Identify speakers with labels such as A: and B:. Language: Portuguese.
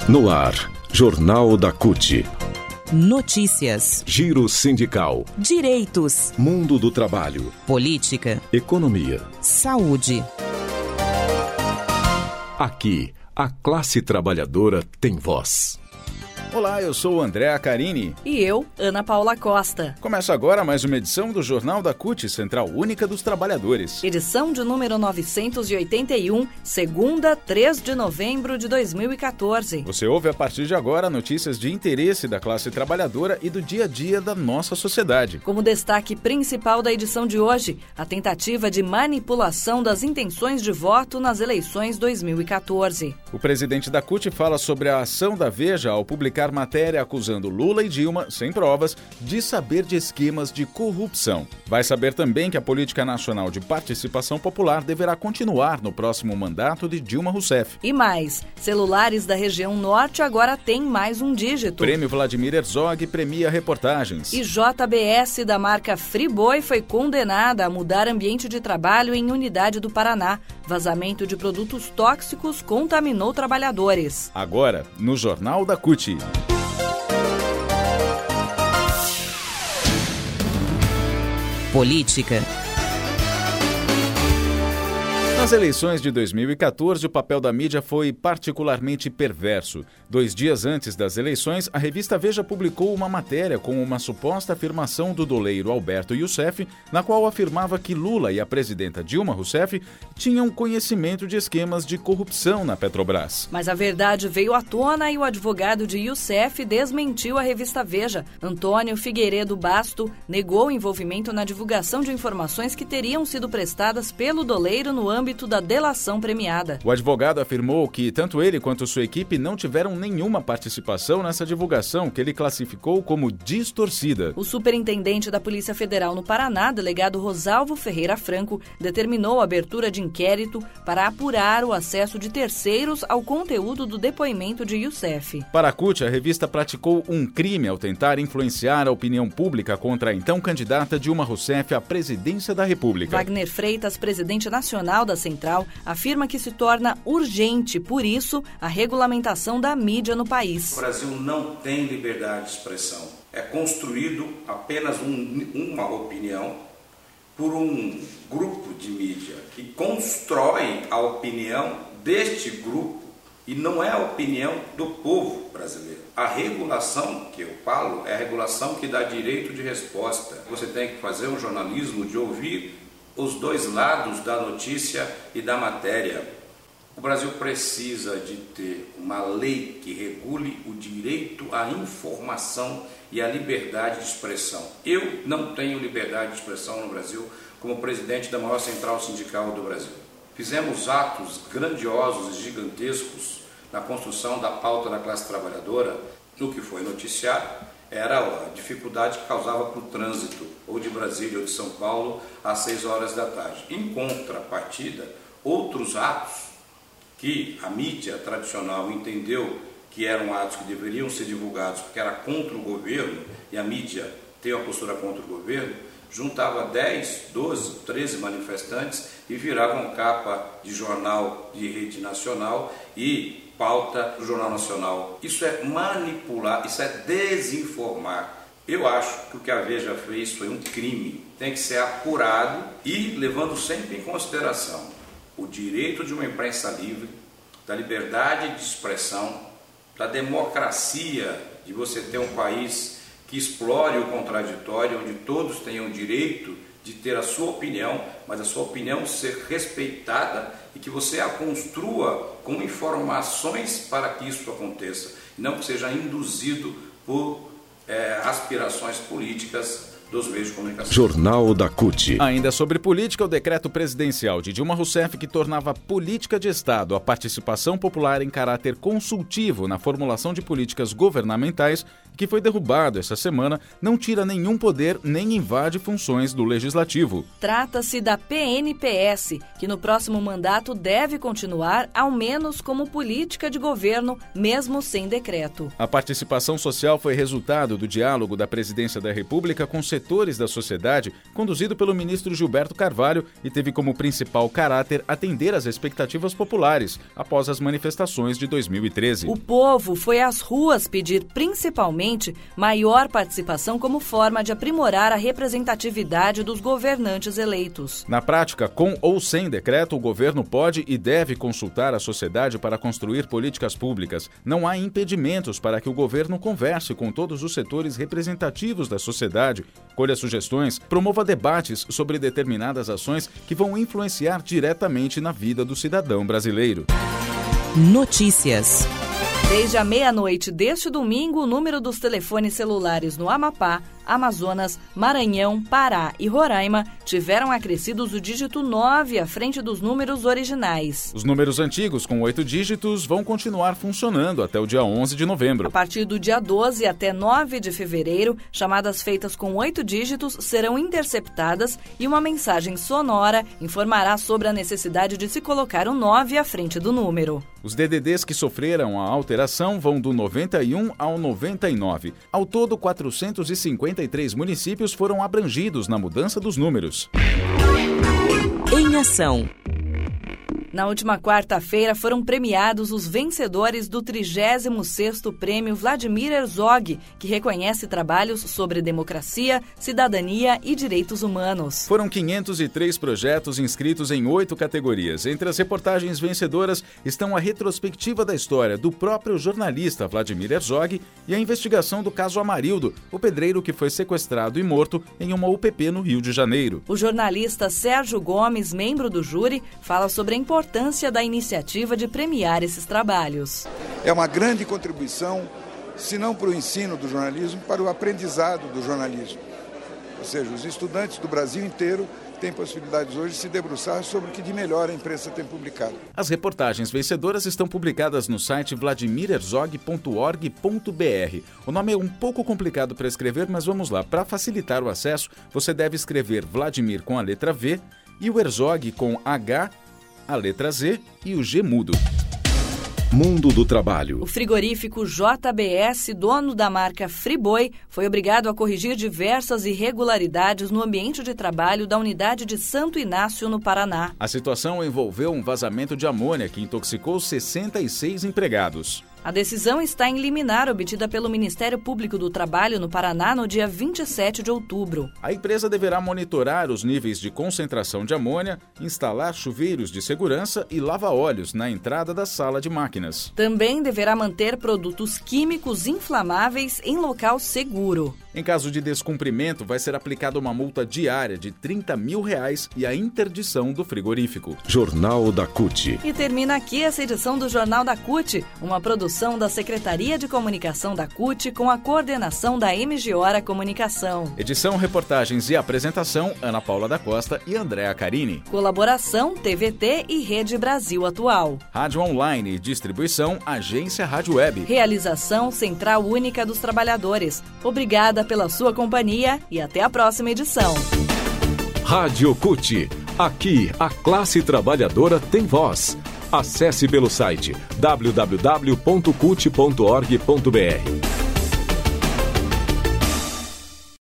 A: No ar, Jornal da CUT.
B: Notícias,
A: Giro sindical,
B: direitos,
A: mundo do trabalho,
B: política,
A: economia,
B: saúde.
A: Aqui, a classe trabalhadora tem voz.
C: Olá, eu sou o André Acarini.
D: E eu, Ana Paula Costa.
C: Começa agora mais uma edição do Jornal da CUT, Central Única dos Trabalhadores.
D: Edição de número 981, segunda, 3 de novembro de 2014.
C: Você ouve a partir de agora notícias de interesse da classe trabalhadora e do dia a dia da nossa sociedade.
D: Como destaque principal da edição de hoje, a tentativa de manipulação das intenções de voto nas eleições 2014.
C: O presidente da CUT fala sobre a ação da Veja ao publicar matéria acusando Lula e Dilma, sem provas, de saber de esquemas de corrupção. Vai saber também que a Política Nacional de Participação Popular deverá continuar no próximo mandato de Dilma Rousseff.
D: E mais, celulares da região norte agora têm mais um dígito.
C: Prêmio Vladimir Herzog premia reportagens.
D: E JBS da marca Friboi foi condenada a mudar ambiente de trabalho em unidade do Paraná. Vazamento de produtos tóxicos contaminou trabalhadores.
C: Agora, no Jornal da CUT.
B: Política.
C: Nas eleições de 2014, o papel da mídia foi particularmente perverso. 2 dias antes das eleições, a revista Veja publicou uma matéria com uma suposta afirmação do doleiro Alberto Youssef, na qual afirmava que Lula e a presidenta Dilma Rousseff tinham conhecimento de esquemas de corrupção na Petrobras.
D: Mas a verdade veio à tona e o advogado de Youssef desmentiu a revista Veja. Antônio Figueiredo Basto negou o envolvimento na divulgação de informações que teriam sido prestadas pelo doleiro no âmbito da delação premiada.
C: O advogado afirmou que tanto ele quanto sua equipe não tiveram nenhuma participação nessa divulgação, que ele classificou como distorcida.
D: O superintendente da Polícia Federal no Paraná, delegado Rosalvo Ferreira Franco, determinou a abertura de inquérito para apurar o acesso de terceiros ao conteúdo do depoimento de Youssef.
C: Para a CUT, a revista praticou um crime ao tentar influenciar a opinião pública contra a então candidata Dilma Rousseff à presidência da República.
D: Wagner Freitas, presidente nacional da Central, afirma que se torna urgente, por isso, a regulamentação da mídia no país.
E: O Brasil não tem liberdade de expressão. É construído apenas uma opinião por um grupo de mídia que constrói a opinião deste grupo e não é a opinião do povo brasileiro. A regulação que eu falo é a regulação que dá direito de resposta. Você tem que fazer um jornalismo de ouvir os dois lados da notícia e da matéria. O Brasil precisa de ter uma lei que regule o direito à informação e à liberdade de expressão. Eu não tenho liberdade de expressão no Brasil como presidente da maior central sindical do Brasil. Fizemos atos grandiosos e gigantescos na construção da pauta da classe trabalhadora. No que foi noticiado era a dificuldade que causava para o trânsito, ou de Brasília ou de São Paulo, às 6 horas da tarde. Em contrapartida, outros atos que a mídia tradicional entendeu que eram atos que deveriam ser divulgados porque era contra o governo, e a mídia tem uma postura contra o governo, juntava 10, 12, 13 manifestantes e viravam capa de jornal de rede nacional e pauta do Jornal Nacional. Isso é manipular, isso é desinformar. Eu acho que o que a Veja fez foi um crime. Tem que ser apurado e levando sempre em consideração o direito de uma imprensa livre, da liberdade de expressão, da democracia, de você ter um país que explore o contraditório, onde todos tenham o direito de ter a sua opinião, mas a sua opinião ser respeitada e que você a construa com informações para que isso aconteça, e não que seja induzido por aspirações políticas dos meios de comunicação.
A: Jornal da CUT.
C: Ainda sobre política, o decreto presidencial de Dilma Rousseff, que tornava política de Estado a participação popular em caráter consultivo na formulação de políticas governamentais, que foi derrubado essa semana, não tira nenhum poder nem invade funções do Legislativo.
D: Trata-se da PNPS, que no próximo mandato deve continuar, ao menos como política de governo, mesmo sem decreto.
C: A participação social foi resultado do diálogo da Presidência da República com setores da sociedade, conduzido pelo ministro Gilberto Carvalho, e teve como principal caráter atender às expectativas populares após as manifestações de 2013.
D: O povo foi às ruas pedir principalmente maior participação como forma de aprimorar a representatividade dos governantes eleitos.
C: Na prática, com ou sem decreto, o governo pode e deve consultar a sociedade para construir políticas públicas. Não há impedimentos para que o governo converse com todos os setores representativos da sociedade, colha sugestões, promova debates sobre determinadas ações que vão influenciar diretamente na vida do cidadão brasileiro.
B: Notícias.
D: Desde a meia-noite deste domingo, o número dos telefones celulares no Amapá, Amazonas, Maranhão, Pará e Roraima tiveram acrescidos o dígito 9 à frente dos números originais.
C: Os números antigos com 8 dígitos vão continuar funcionando até o dia 11 de novembro.
D: A partir do dia 12 até 9 de fevereiro, chamadas feitas com 8 dígitos serão interceptadas e uma mensagem sonora informará sobre a necessidade de se colocar o 9 à frente do número.
C: Os DDDs que sofreram a alteração vão do 91 ao 99. Ao todo, 453 municípios foram abrangidos na mudança dos números.
B: Em ação.
D: Na última quarta-feira foram premiados os vencedores do 36º Prêmio Vladimir Herzog, que reconhece trabalhos sobre democracia, cidadania e direitos humanos.
C: Foram 503 projetos inscritos em 8 categorias. Entre as reportagens vencedoras estão a retrospectiva da história do próprio jornalista Vladimir Herzog e a investigação do caso Amarildo, o pedreiro que foi sequestrado e morto em uma UPP no Rio de Janeiro.
D: O jornalista Sérgio Gomes, membro do júri, fala sobre a importância da iniciativa de premiar esses trabalhos.
F: É uma grande contribuição, se não para o ensino do jornalismo, para o aprendizado do jornalismo. Ou seja, os estudantes do Brasil inteiro têm possibilidades hoje de se debruçar sobre o que de melhor a imprensa tem publicado.
C: As reportagens vencedoras estão publicadas no site vladimirherzog.org.br. O nome é um pouco complicado para escrever, mas vamos lá. Para facilitar o acesso, você deve escrever Vladimir com a letra V e o Herzog com H, a letra Z e o G mudo.
A: Mundo do Trabalho.
D: O frigorífico JBS, dono da marca Friboi, foi obrigado a corrigir diversas irregularidades no ambiente de trabalho da unidade de Santo Inácio, no Paraná.
C: A situação envolveu um vazamento de amônia que intoxicou 66 empregados.
D: A decisão está em liminar obtida pelo Ministério Público do Trabalho no Paraná no dia 27 de outubro.
C: A empresa deverá monitorar os níveis de concentração de amônia, instalar chuveiros de segurança e lava-óleos na entrada da sala de máquinas.
D: Também deverá manter produtos químicos inflamáveis em local seguro.
C: Em caso de descumprimento, vai ser aplicada uma multa diária de R$30 mil e a interdição do frigorífico.
A: Jornal da CUT.
D: E termina aqui essa edição do Jornal da CUT, uma produção da Secretaria de Comunicação da CUT com a coordenação da MG Hora Comunicação.
C: Edição, reportagens e apresentação, Ana Paula da Costa e Andréa Carini.
D: Colaboração, TVT e Rede Brasil Atual.
C: Rádio online e distribuição, Agência Rádio Web.
D: Realização, Central Única dos Trabalhadores. Obrigada pela sua companhia e até a próxima edição.
A: Rádio CUT. Aqui, a classe trabalhadora tem voz. Acesse pelo site www.cut.org.br.